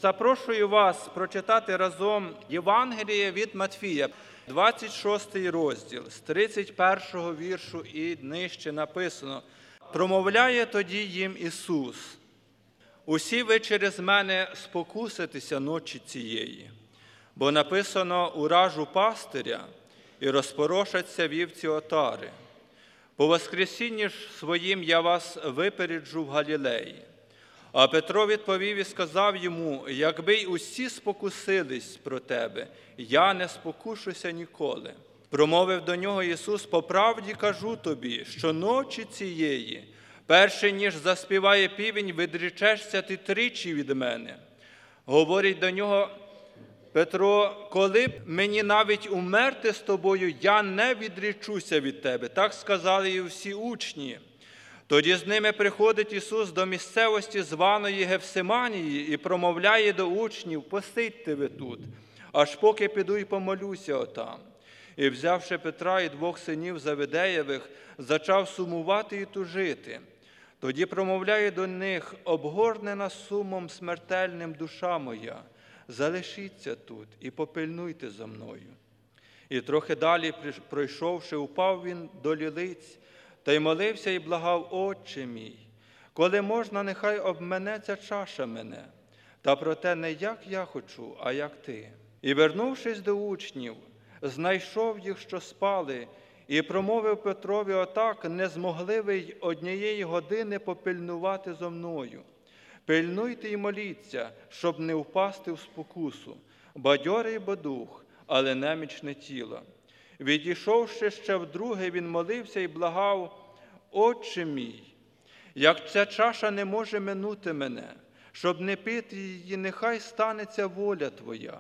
запрошую вас прочитати разом Євангеліє від Матфія, 26 розділ, з 31 віршу і нижче написано. «Промовляє тоді їм Ісус: усі ви через мене спокуситеся ночі цієї, бо написано: уражу пастиря, і розпорошаться вівці отари. По воскресінні ж своїм я вас випереджу в Галілеї». А Петро відповів і сказав йому: якби й усі спокусились про тебе, я не спокушуся ніколи. Промовив до нього Ісус: по правді кажу тобі, що ночі цієї, перше ніж заспіває півень, відречешся ти тричі від мене. Говорить до нього Петро: коли б мені навіть умерти з тобою, я не відречуся від тебе. Так сказали і всі учні. Тоді з ними приходить Ісус до місцевості, званої Гефсиманії, і промовляє до учнів: посидьте ви тут, аж поки піду й помолюся отам. І, взявши Петра і двох синів Завидеєвих, зачав сумувати і тужити. Тоді промовляє до них: обгорнена сумом смертельним душа моя, залишіться тут і попильнуйте за мною. І трохи далі, пройшовши, упав він до лілиць, та й молився і благав: Отче мій, коли можна, нехай обменеться чаша мене, та проте не як я хочу, а як ти. І, вернувшись до учнів, знайшов їх, що спали, і промовив Петрові отак: не змогли ви й однієї години попильнувати зо мною. Пильнуйте й моліться, щоб не впасти в спокусу. Бадьорий бо дух, але немічне тіло. Відійшовши ще вдруге, він молився і благав: Отче мій, як ця чаша не може минути мене, щоб не пити її, нехай станеться воля Твоя.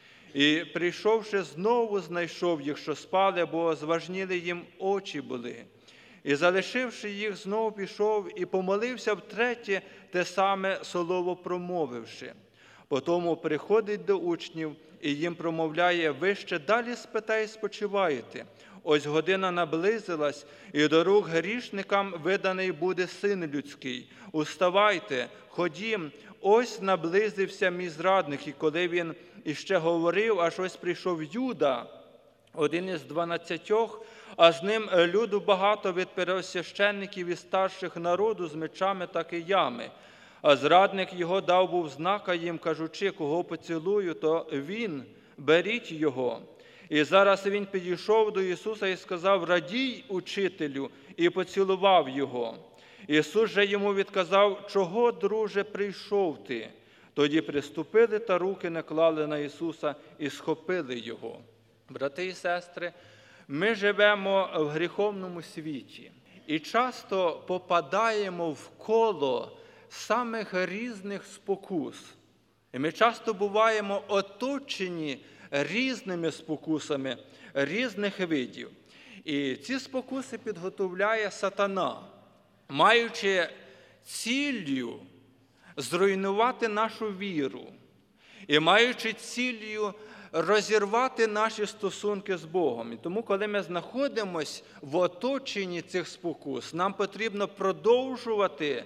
І, прийшовши, знову знайшов їх, що спали, бо зважніли їм очі були. І, залишивши їх, знову пішов і помолився втретє, те саме слово промовивши. Потому приходить до учнів і їм промовляє: ви ще далі спите і спочиваєте. Ось година наблизилась, і до рук грішникам виданий буде Син людський. Уставайте, ходім, ось наблизився мій зрадник. І коли він іще говорив, аж ось прийшов Юда, один із 12, а з ним люду багато від первосвященників і старших народу з мечами та киями. А зрадник його дав був знака їм, кажучи: кого поцілую, то він, беріть його. І зараз він підійшов до Ісуса і сказав: радій, учителю, і поцілував його. Ісус же йому відказав: чого, друже, прийшов ти? Тоді приступили та руки наклали на Ісуса і схопили його. Брати і сестри, ми живемо в гріховному світі і часто попадаємо в коло самих різних спокус. І ми часто буваємо оточені різними спокусами, різних видів. І ці спокуси підготовляє сатана, маючи ціллю зруйнувати нашу віру і маючи ціллю розірвати наші стосунки з Богом. І тому, коли ми знаходимося в оточенні цих спокус, нам потрібно продовжувати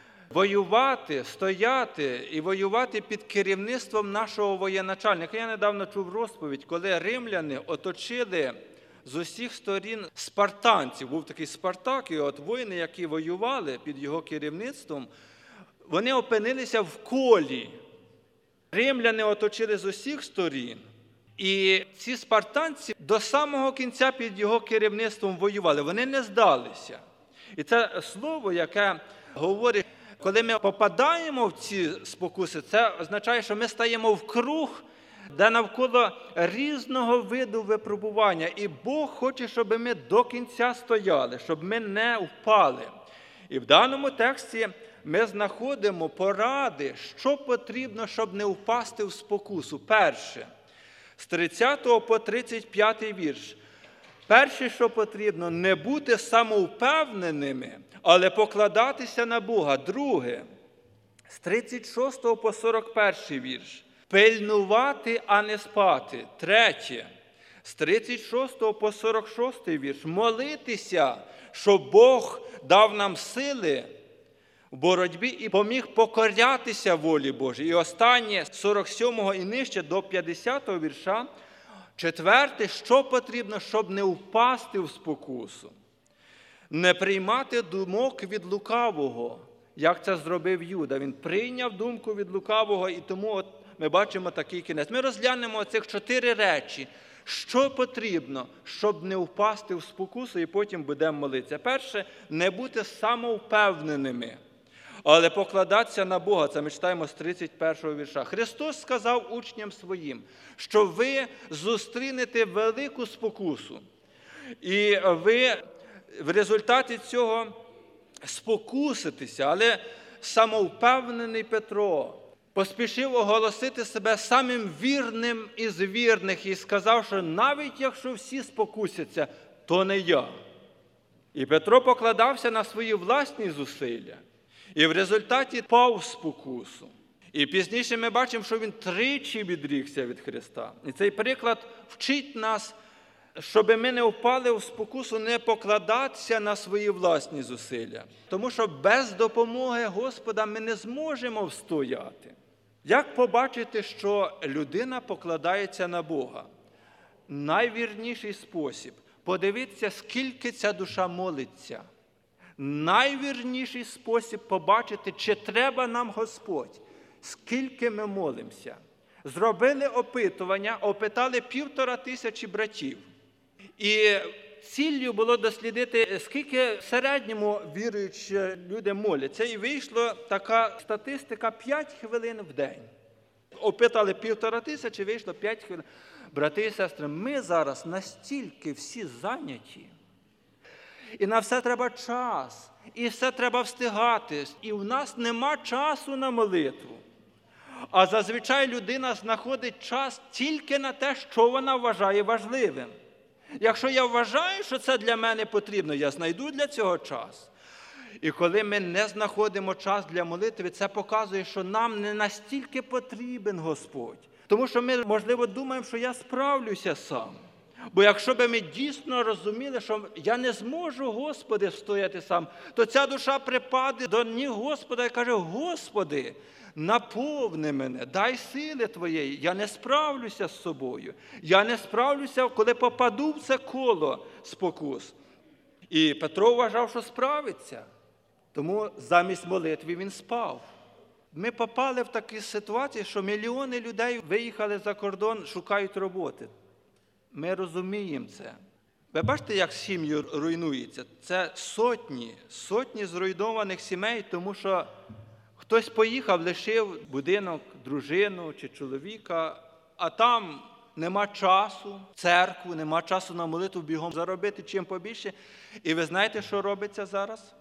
воювати, стояти і воювати під керівництвом нашого воєначальника. Я недавно чув розповідь, коли римляни оточили з усіх сторін спартанців. Був такий Спартак, і от воїни, які воювали під його керівництвом, вони опинилися в колі. Римляни оточили з усіх сторін. І ці спартанці до самого кінця під його керівництвом воювали. Вони не здалися. І це слово, яке говорить, коли ми попадаємо в ці спокуси, це означає, що ми стаємо в круг, де навколо різного виду випробування. І Бог хоче, щоб ми до кінця стояли, щоб ми не впали. І в даному тексті ми знаходимо поради, що потрібно, щоб не впасти в спокусу. Перше, з 30 по 35 вірш. Перше, що потрібно, не бути самовпевненими, але покладатися на Бога. Друге, з 36 по 41 вірш. Пильнувати, а не спати. Третє, з 36 по 46 вірш. Молитися, щоб Бог дав нам сили в боротьбі і поміг покорятися волі Божій. І останнє, з 47 і нижче до 50 вірша, четверте, що потрібно, щоб не впасти в спокусу. Не приймати думок від лукавого, як це зробив Юда. Він прийняв думку від лукавого, і тому ми бачимо такий кінець. Ми розглянемо цих 4 речі. Що потрібно, щоб не впасти в спокусу, і потім будемо молитися. Перше, не бути самовпевненими, але покладатися на Бога. Це ми читаємо з 31 вірша. Христос сказав учням своїм, що ви зустрінете велику спокусу. І ви в результаті цього спокуситеся. Але самовпевнений Петро поспішив оголосити себе самим вірним із вірних і сказав, що навіть якщо всі спокусяться, то не я. І Петро покладався на свої власні зусилля. І в результаті впав в спокусу. І пізніше ми бачимо, що він 3 відрікся від Христа. І цей приклад вчить нас, щоб ми не впали в спокусу, не покладатися на свої власні зусилля. Тому що без допомоги Господа ми не зможемо встояти. Як побачити, що людина покладається на Бога? Найвірніший спосіб – подивитися, скільки ця душа молиться. Найвірніший спосіб побачити, чи треба нам Господь, скільки ми молимося. Зробили опитування, опитали 1500 братів. І ціллю було дослідити, скільки в середньому віруючі люди моляться. І вийшла така статистика 5 хвилин в день. Опитали 1500, вийшло 5 хвилин. Брати і сестри, ми зараз настільки всі зайняті. І на все треба час, і все треба встигати. І в нас нема часу на молитву. А зазвичай людина знаходить час тільки на те, що вона вважає важливим. Якщо я вважаю, що це для мене потрібно, я знайду для цього час. І коли ми не знаходимо час для молитви, це показує, що нам не настільки потрібен Господь. Тому що ми, можливо, думаємо, що я справлюся сам. Бо якщо б ми дійсно розуміли, що я не зможу, Господи, стояти сам, то ця душа припаде до ніг Господа і каже: Господи, наповни мене, дай сили Твоєї, я не справлюся з собою. Я не справлюся, коли попаду в це коло спокус. І Петро вважав, що справиться. Тому замість молитви він спав. Ми попали в такі ситуації, що мільйони людей виїхали за кордон, шукають роботи. Ми розуміємо це. Ви бачите, як сім'ї руйнуються? Це сотні зруйнованих сімей, тому що хтось поїхав, лишив будинок, дружину чи чоловіка, а там нема часу, церкву, нема часу на молитву, бігом заробити чим побільше. І ви знаєте, що робиться зараз?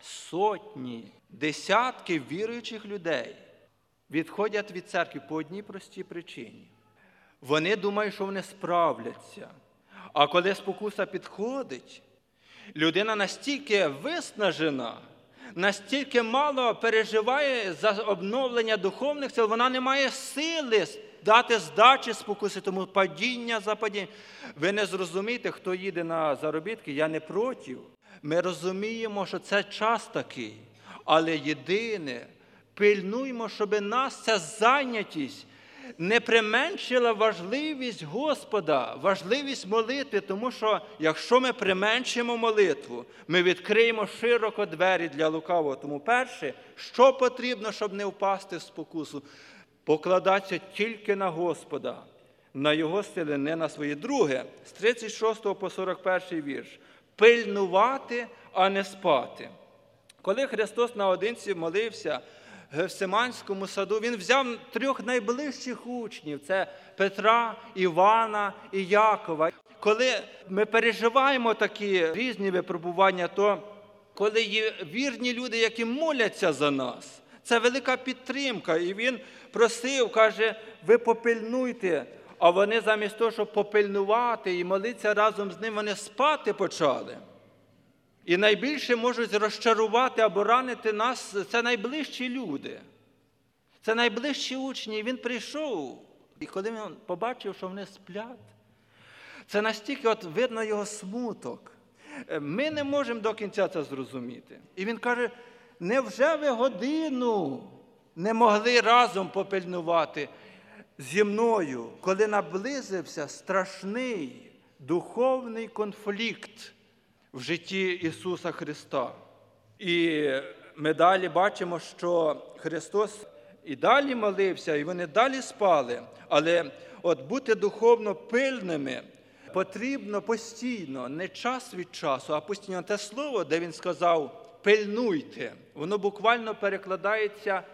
Сотні, десятки віруючих людей відходять від церкви по одній простій причині. Вони думають, що вони справляться. А коли спокуса підходить, людина настільки виснажена, настільки мало переживає за обновлення духовних сил, вона не має сили дати здачі спокусі, тому падіння за падінням. Ви не зрозумієте, хто їде на заробітки, я не проти. Ми розуміємо, що це час такий, але єдине, пильнуймо, щоб нас ця зайнятість не применшила важливість Господа, важливість молитви, тому що якщо ми применшимо молитву, ми відкриємо широко двері для лукавого. Тому перше, що потрібно, щоб не впасти в спокусу? Покладатися тільки на Господа, на Його сили, не на свої. Друге, з 36 по 41 вірш. Пильнувати, а не спати. Коли Христос наодинці молився в Гефсиманському саду, Він взяв 3 найближчих учнів – це Петра, Івана і Якова. Коли ми переживаємо такі різні випробування, то коли є вірні люди, які моляться за нас, це велика підтримка. І Він просив, каже: ви попильнуйте. А вони замість того, щоб попильнувати і молитися разом з ним, вони спати почали. І найбільше можуть розчарувати або ранити нас – це найближчі люди. Це найближчі учні. І він прийшов, і коли він побачив, що вони сплять, це настільки видно його смуток. Ми не можемо до кінця це зрозуміти. І він каже: невже ви годину не могли разом попильнувати зі мною, коли наблизився страшний духовний конфлікт в житті Ісуса Христа? І ми далі бачимо, що Христос і далі молився, і вони далі спали, але от бути духовно пильними потрібно постійно, не час від часу, а постійно. Те слово, де він сказав «пильнуйте», воно буквально перекладається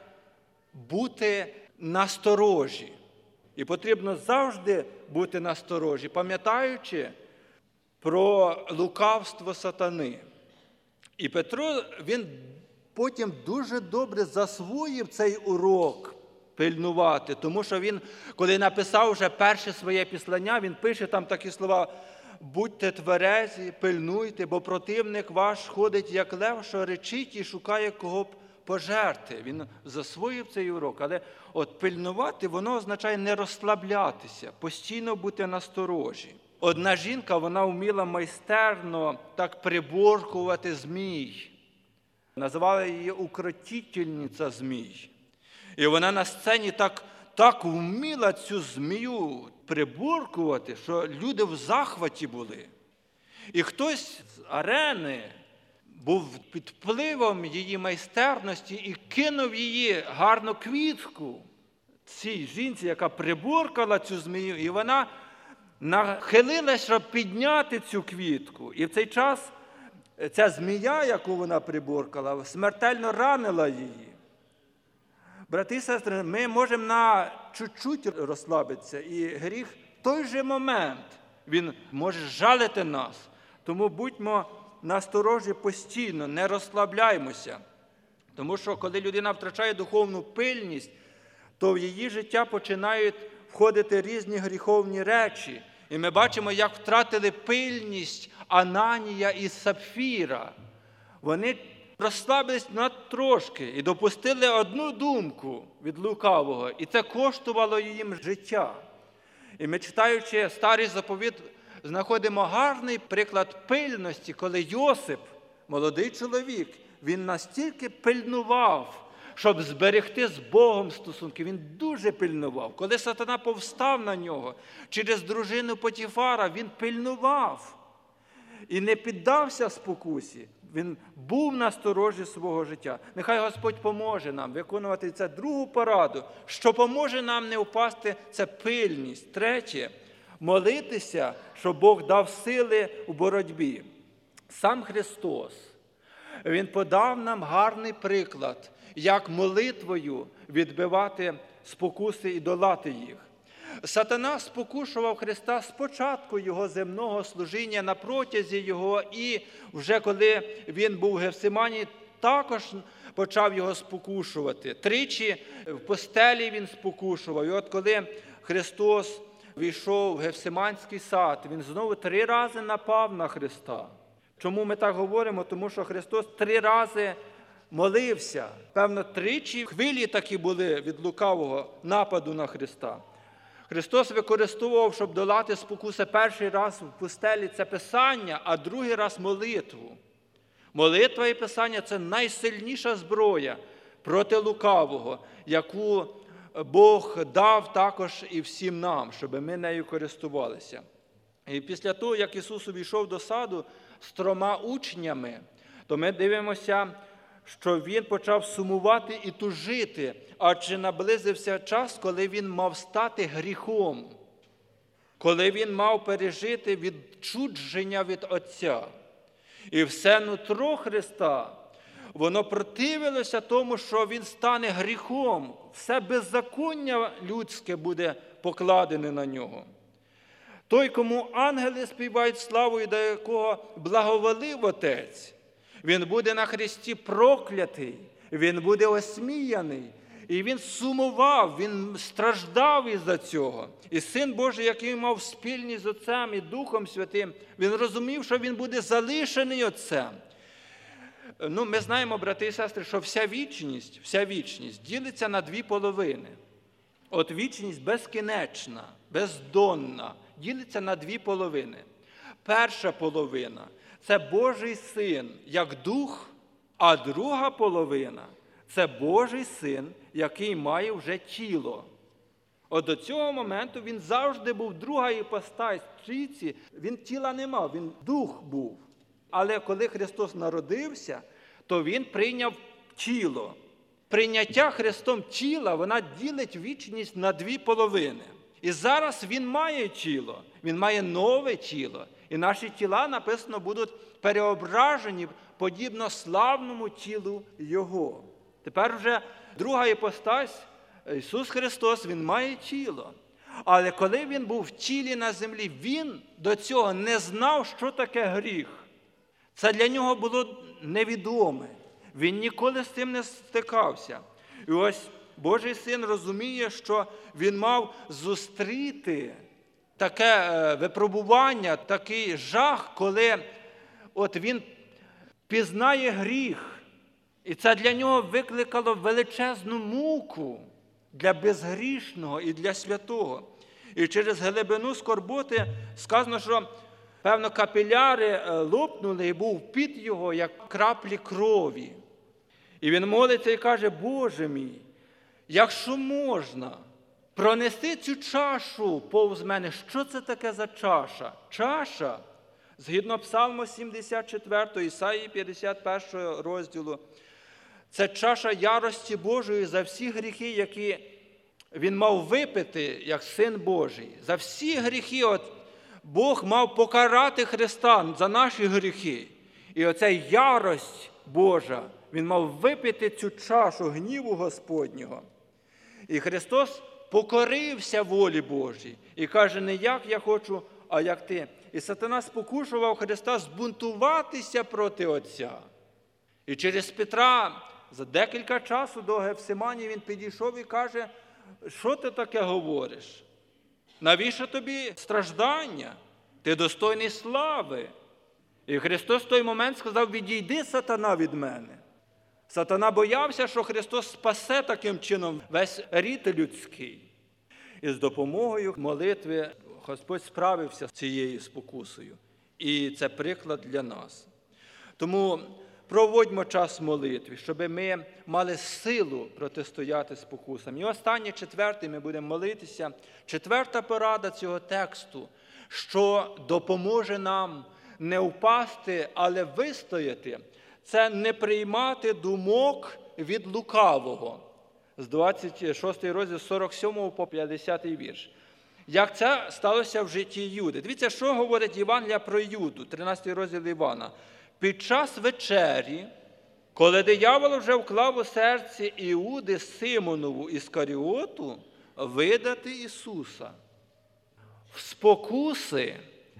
«бути насторожі». І потрібно завжди бути насторожі, пам'ятаючи про лукавство сатани. І Петро, він потім дуже добре засвоїв цей урок пильнувати, тому що він, коли написав вже перше своє післання, він пише там такі слова: «Будьте тверезі, пильнуйте, бо противник ваш ходить, як лев, що речить і шукає кого б пожерти». Він засвоїв цей урок, але от пильнувати, воно означає не розслаблятися, постійно бути насторожі. Одна жінка, вона вміла майстерно так приборкувати змій. Називали її укротительниця змій. І вона на сцені так вміла цю змію приборкувати, що люди в захваті були. І хтось з арени був під впливом її майстерності і кинув її гарну квітку цій жінці, яка приборкала цю змію, і вона нахилилась, щоб підняти цю квітку. І в цей час ця змія, яку вона приборкала, смертельно ранила її. Брати і сестри, ми можемо на чуть-чуть розслабитися, і гріх в той же момент, він може жалити нас. Тому будьмо насторожі постійно, не розслабляймося. Тому що, коли людина втрачає духовну пильність, то в її життя починають входити різні гріховні речі. І ми бачимо, як втратили пильність Ананія і Сапфіра. Вони розслабились трошки і допустили одну думку від лукавого, і це коштувало їм життя. І ми, читаючи Старий Заповіт, знаходимо гарний приклад пильності, коли Йосип, молодий чоловік, він настільки пильнував, щоб зберегти з Богом стосунки. Він дуже пильнував. Коли сатана повстав на нього, через дружину Потіфара, він пильнував і не піддався спокусі. Він був насторожі свого життя. Нехай Господь поможе нам виконувати цю другу пораду, що поможе нам не впасти, це пильність. Третє – молитися, щоб Бог дав сили у боротьбі. Сам Христос, Він подав нам гарний приклад, як молитвою відбивати спокуси і долати їх. Сатана спокушував Христа спочатку Його земного служіння, на протязі Його, і вже коли Він був в Гефсимані, також почав Його спокушувати. Тричі в постелі Він спокушував. І от коли Христос війшов в Гефсиманський сад, Він знову 3 рази напав на Христа. Чому ми так говоримо? Тому що Христос 3 рази молився. Певно, 3 хвилі такі були від лукавого нападу на Христа. Христос використовував, щоб долати спокуси, перший раз в пустелі – це Писання, а другий раз – молитву. Молитва і Писання – це найсильніша зброя проти лукавого, яку Бог дав також і всім нам, щоб ми нею користувалися. І після того, як Ісус увійшов до саду з 3 учнями, то ми дивимося, що Він почав сумувати і тужити, адже наблизився час, коли Він мав стати гріхом, коли Він мав пережити відчудження від Отця. І все нутро Христа, воно противилося тому, що Він стане гріхом, все беззаконня людське буде покладене на Нього. Той, кому ангели співають славу і до якого благоволив Отець, він буде на хресті проклятий, він буде осміяний. І він сумував, він страждав із-за цього. І Син Божий, який мав спільність з Отцем і Духом Святим, він розумів, що він буде залишений Отцем. Ми знаємо, брати і сестри, що вся вічність ділиться на 2 половини. От вічність безкінечна, бездонна, ділиться на 2 половини. Перша половина – це Божий Син, як Дух, А друга половина – це Божий Син, який має вже тіло. От до цього моменту він завжди був друга іпостась в трійці. Він тіла не мав, він дух був. Але коли Христос народився, то він прийняв тіло. Прийняття Христом тіла, вона ділить вічність на дві половини. І зараз він має тіло, він має нове тіло. І наші тіла, написано, будуть переображені подібно славному тілу Його. Тепер вже друга іпостась, Ісус Христос, Він має тіло. Але коли Він був в тілі на землі, Він до цього не знав, що таке гріх. Це для Нього було невідоме. Він ніколи з цим не стикався. І ось Божий Син розуміє, що Він мав зустріти таке випробування, такий жах, коли от Він пізнає гріх. І це для Нього викликало величезну муку для безгрішного і для святого. І через глибину скорботи сказано, що, певно, капіляри лопнули, і був піт його, як краплі крові. І він молиться і каже: Боже мій, якщо можна пронести цю чашу повз мене, що це таке за чаша? Чаша, згідно Псалму 74, Ісаї 51 розділу, це чаша ярості Божої за всі гріхи, які він мав випити, як Син Божий. За всі гріхи Бог мав покарати Христа за наші гріхи. І оця ярость Божа, він мав випити цю чашу гніву Господнього. І Христос покорився волі Божій і каже: не як я хочу, а як ти. І сатана спокушував Христа збунтуватися проти Отця. І через Петра за декілька часу до Гефсиманії він підійшов і каже: що ти таке говориш? Навіщо тобі страждання? Ти достойний слави. І Христос в той момент сказав: відійди, сатана, від мене. Сатана боявся, що Христос спасе таким чином весь рід людський. І з допомогою молитви Господь справився з цією спокусою. І це приклад для нас. Тому проводьмо час в молитві, щоб ми мали силу протистояти спокусам. І останнє, четверте, ми будемо молитися. Четверта порада цього тексту, що допоможе нам не впасти, але вистояти, це не приймати думок від лукавого. З 26 розділ 47 по 50 вірш. Як це сталося в житті Юди? Дивіться, що говорить Євангелія про Юду, 13 розділ Івана. Під час вечері, коли диявол вже вклав у серці Іуди Симонову Іскаріоту видати Ісуса. В спокуси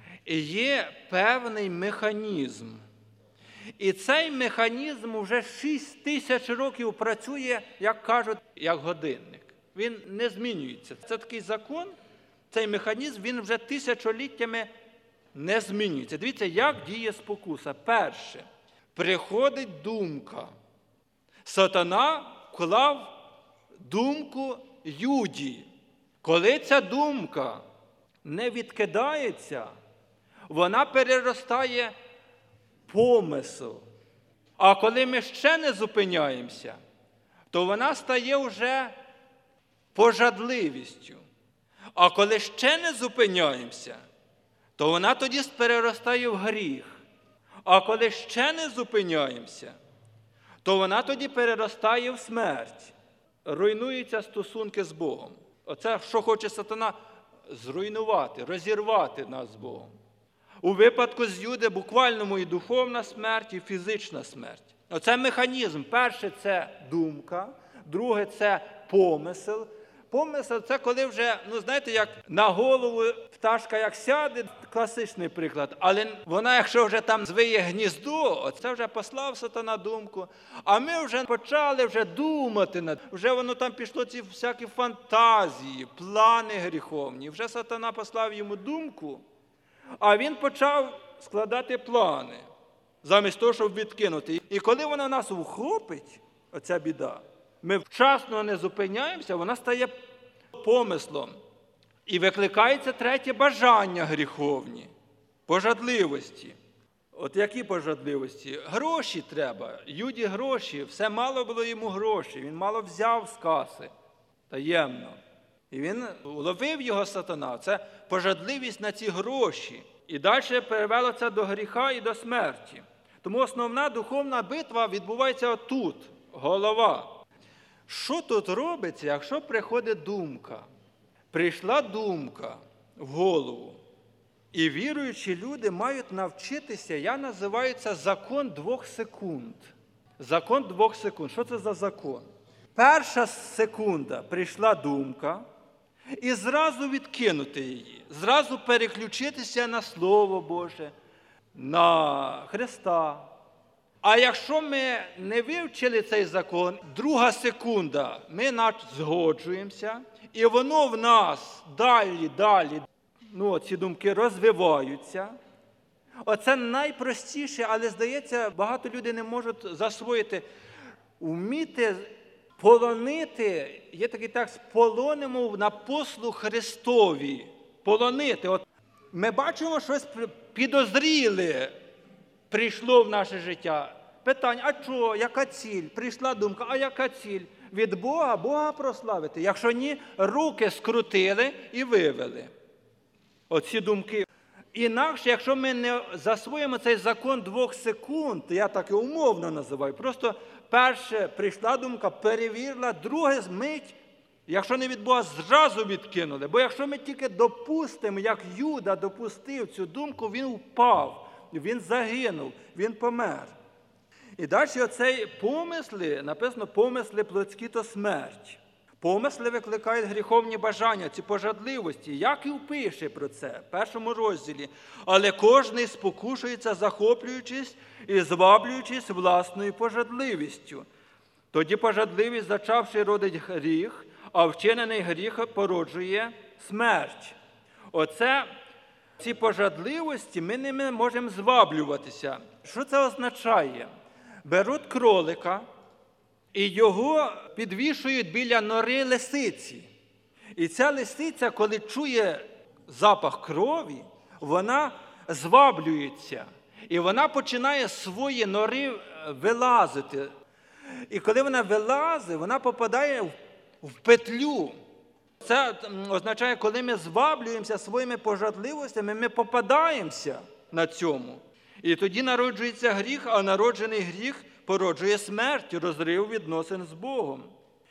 є певний механізм. І цей механізм вже 6 тисяч років працює, як кажуть, як годинник. Він не змінюється. Це такий закон, цей механізм, він вже тисячоліттями не змінюється. Дивіться, як діє спокуса. Перше, приходить думка. Сатана вклав думку Юді. Коли ця думка не відкидається, вона переростає помисел. А коли ми ще не зупиняємося, то вона стає вже пожадливістю. А коли ще не зупиняємося, то вона тоді переростає в гріх. А коли ще не зупиняємося, то вона тоді переростає в смерть. Руйнуються стосунки з Богом. Оце, що хоче сатана, зруйнувати, розірвати нас з Богом. У випадку з Юди буквальному і духовна смерть, і фізична смерть. Оце механізм. Перше – це думка, друге – це помисел. Помисел – це коли вже, знаєте, як на голову пташка як сяде, класичний приклад, але вона, якщо вже там звиє гніздо, це вже послав сатана думку, а ми вже почали думати, вже воно там пішло ці всякі фантазії, плани гріховні, вже сатана послав йому думку, а він почав складати плани, замість того, щоб відкинути. І коли вона нас вхопить, оця біда, ми вчасно не зупиняємося, вона стає помислом. І викликається третє бажання гріховні, пожадливості. От які пожадливості? Гроші треба. Юді гроші. Все мало було йому гроші. Він мало взяв з каси. Таємно. І він уловив його сатана. Це пожадливість на ці гроші. І далі перевело це до гріха і до смерті. Тому основна духовна битва відбувається отут. Голова. Що тут робиться, якщо приходить думка? Прийшла думка в голову. І віруючі люди мають навчитися, я називаю це закон 2 секунд. Закон 2 секунд. Що це за закон? Перша секунда прийшла думка, і зразу відкинути її, зразу переключитися на Слово Боже, на Христа. А якщо ми не вивчили цей закон, друга секунда, ми згоджуємося, і воно в нас далі, ці думки розвиваються. Оце найпростіше, але, здається, багато людей не можуть засвоїти. Вміти полонити, є такий текст, полонимо на послуг Христові. Полонити. От ми бачимо, щось підозріле прийшло в наше життя. Питання, а що, яка ціль? Прийшла думка, а яка ціль? Від Бога, Бога прославити. Якщо ні, руки скрутили і вивели. Оці думки. Інакше, якщо ми не засвоїмо цей закон 2 секунд, я так і умовно називаю, просто перше прийшла думка, перевірила, друге мить, якщо не від Бога, зразу відкинули. Бо якщо ми тільки допустимо, як Юда допустив цю думку, він впав, він загинув, він помер. І далі оцей помисли, написано, помисли плотські – то смерть. Помисли викликають гріховні бажання, ці пожадливості. Яків пише про це в 1 розділі. Але кожний спокушується, захоплюючись і зваблюючись власною пожадливістю. Тоді пожадливість, зачавши, родить гріх, а вчинений гріх породжує смерть. Оце, ці пожадливості, ми ними можемо зваблюватися. Що це означає? Беруть кролика, і його підвішують біля нори лисиці. І ця лисиця, коли чує запах крові, вона зваблюється. І вона починає з свої нори вилазити. І коли вона вилазить, вона попадає в петлю. Це означає, коли ми зваблюємося своїми пожадливостями, ми попадаємося на цьому. І тоді народжується гріх, а народжений гріх породжує смерть, розрив відносин з Богом.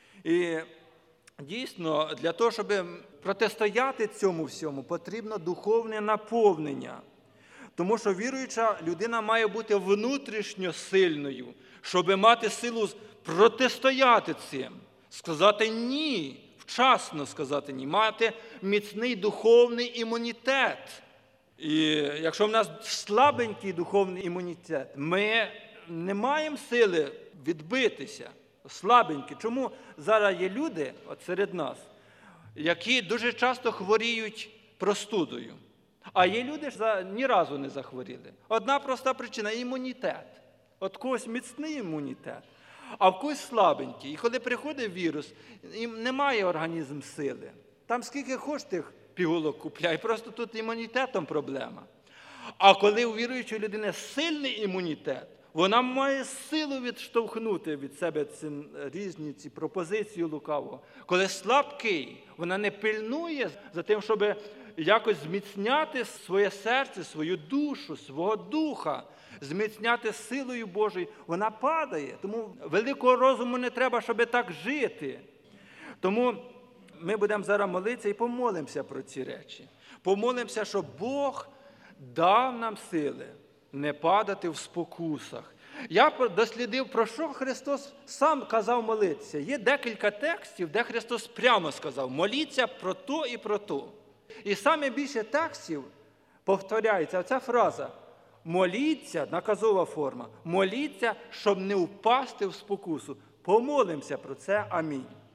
І дійсно, для того, щоб протистояти цьому всьому, потрібно духовне наповнення. Тому що віруюча людина має бути внутрішньо сильною, щоб мати силу протистояти цим. Сказати «ні», вчасно сказати «ні», мати міцний духовний імунітет. І якщо в нас слабенький духовний імунітет, ми не маємо сили відбитися, слабенькі. Чому зараз є люди, от серед нас, які дуже часто хворіють простудою, а є люди, що ні разу не захворіли. Одна проста причина – імунітет. От когось міцний імунітет, а в когось слабенький. І коли приходить вірус, їм немає організм сили. Там скільки хоч тих пігулок купляй, просто тут імунітетом проблема. А коли у віруючої людини сильний імунітет, вона має силу відштовхнути від себе різні ці пропозиції лукавого. Коли слабкий, вона не пильнує за тим, щоб якось зміцняти своє серце, свою душу, свого духа, зміцняти силою Божою, вона падає. Тому великого розуму не треба, щоб так жити. Тому ми будемо зараз молитися і помолимося про ці речі. Помолимося, щоб Бог дав нам сили не падати в спокусах. Я дослідив, про що Христос сам казав молитися. Є декілька текстів, де Христос прямо сказав, моліться про то і про то. І саме більше текстів повторяється оця фраза моліться, наказова форма, моліться, щоб не впасти в спокусу. Помолимося про це. Амінь.